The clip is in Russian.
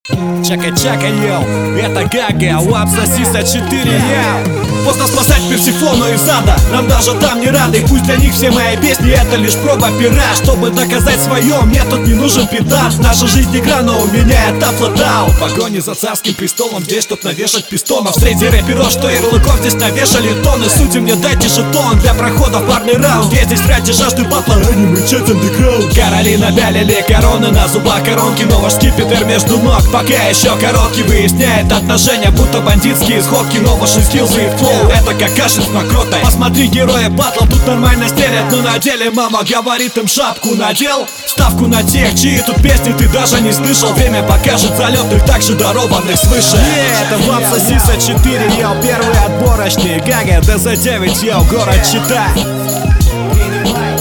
Чака-чака, йоу, это Гага, УАП сосиса 4, йоу. Поздно спасать Персифону из ада, нам даже там не рады. Пусть для них все мои песни это лишь проба пера. Чтобы доказать свое, мне тут не нужен педант. Наша жизнь игра, но у меня это флотаут. В погоне за царским престолом, здесь чтоб навешать пистонов. Среди рэперов, что ярлыков здесь навешали тонны. Судьи мне дайте жетон для прохода в парный раунд. Я здесь ради жажды батла, а не мычать андеграунд. Короли напялили короны на зубах коронки, но ваш скипетр между ног пока еще короткий. Выясняет отношения, будто бандитские сходки. Но ваши скиллзы и флоу, это как кашель с мокротой. Посмотри, герои батла тут нормально стелят, но на деле мама говорит им шапку надел. Ставку на тех, чьи тут песни ты даже не слышал. Время покажет залетных, также дарованных свыше. Это УАП сосиса 4, йоу, первый отборочный. Гага, ДЗ9, йоу, город Чита.